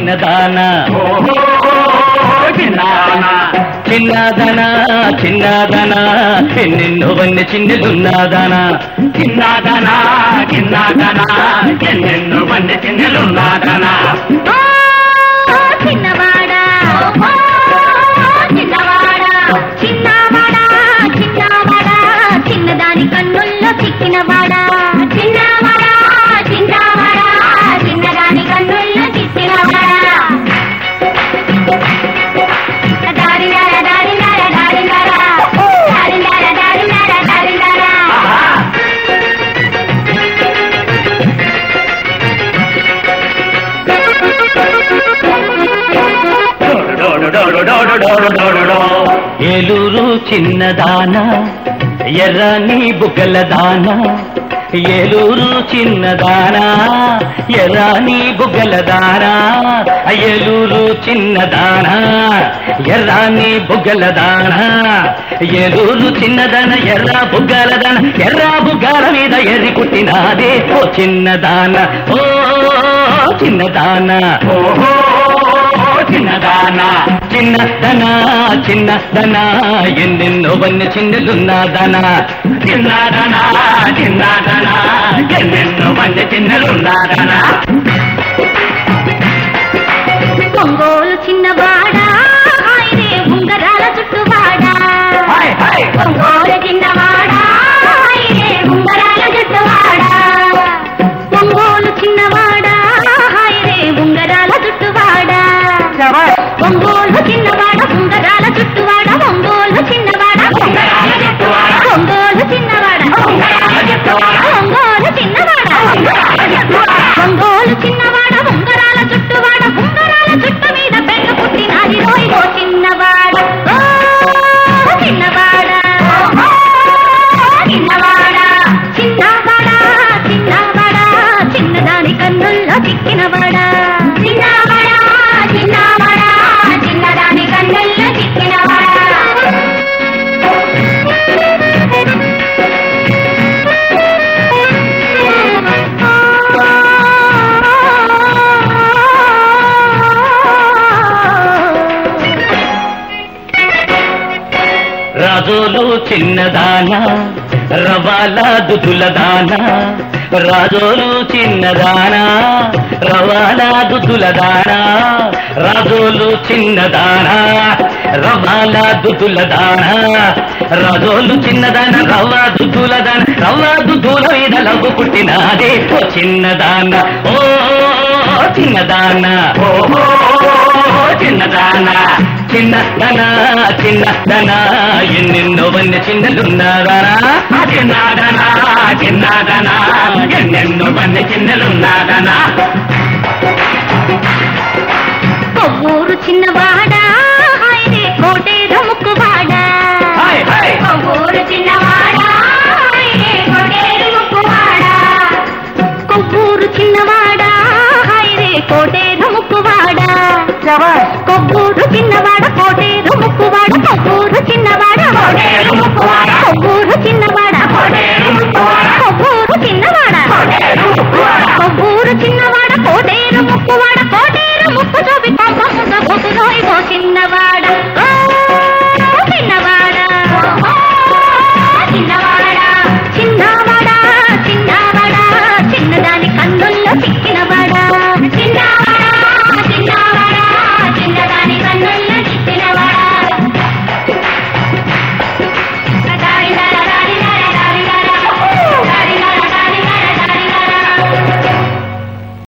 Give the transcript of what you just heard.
చిన్నదానా చిన్నదానా చిన్నదానా ఎన్నెన్నో వన్నె చిన్నెలున్నాదానా చిన్నదానా చిన్నదానా ఎన్నెన్నో వన్నె చిన్నెలున్నాదానా చిన్నవాడా చిన్నవాడా చిన్నవాడా చిన్నవాడా చిన్నదాని కన్నుల్లో చిక్కినవాడా చిన్నవాడా చిన్నవాడా చిన్నదాని కన్నుల్లో చిక్కినవాడా ఏలూరు చిన్నదానా ఎర్రని బుగ్గలదానా ఏలూరు చిన్నదానా ఎర్రని బుగ్గలదానా ఏలూరు చిన్నదానా ఎర్రని బుగ్గలదానా ఏలూరు చిన్నదాన ఎర్ర బుగ్గలదాన ఎర్ర బుగ్గల మీద ఎర్రి కుట్టినాదే ఓ చిన్నదాన ఓ చిన్నదానా చిన్నదానా చిన్నదనా చిన్నదనా ఎన్నెన్నో వన్నె చిన్నెలున్నాదనా చిన్నదానా చిన్నదానా ఎన్నెన్నో వన్నె చిన్నెలున్నాదనా ఒంగోలు చిన్నవాడా ఆయనే ఉంగరాల చుట్టువాడా ఒంగోలు చిన్నవాడా ఆయనే ఉంగరాల చుట్టువాడా ఒంగోలు చిన్నవాడా ఆయనే ఉంగరాల చుట్టువాడా ఒంగోలు చిన్నవాడ ఉంగరాల చుట్టువాడ ఒంగోలు చిన్నవాడ ఉంగరాల చుట్టువాడ ఒంగోలు చిన్నవాడ ఉంగరాల చుట్టువాడ ఒంగోలు చిన్నవాడ ఉంగరాల చుట్టువాడ ఒంగోలు చిన్నవాడ ఉంగరాల చుట్టువాడ ఉంగరాల చుట్టు మీద పెద్ద పుట్టినాది రోయో చిన్నవాడ చిన్నవాడ చిన్నవాడ చిన్నవాడ చిన్నవాడ చిన్నదాని కన్నుల్లో చిక్కినవాడ చిన్నవాడ చిన్నవాడ చిన్నదాని కన్నుల్లో చిక్కినవాడ రాజోలు చిన్నదానా రవాల దుతులదానా రాజోలు చిన్నదానా రవాల దుతులదానా రాజోలు చిన్నదానా రవాల దుతులదానా రాజోలు చిన్నదాన రవ్వ దుతులదాన రవ్వ దుతుల మీద లవ్వు పుట్టినాదే ఓ చిన్నదానా ఓ చిన్నదానా చిన్నదానా చిన్నదనా చిన్నదనా ఎన్నెన్నో వన్నె చిన్నెలున్నాదానా చిన్నదానా చిన్నదానా ఎన్నెన్నో వన్నె చిన్నెలున్నాదనా కొవ్వూరు చిన్న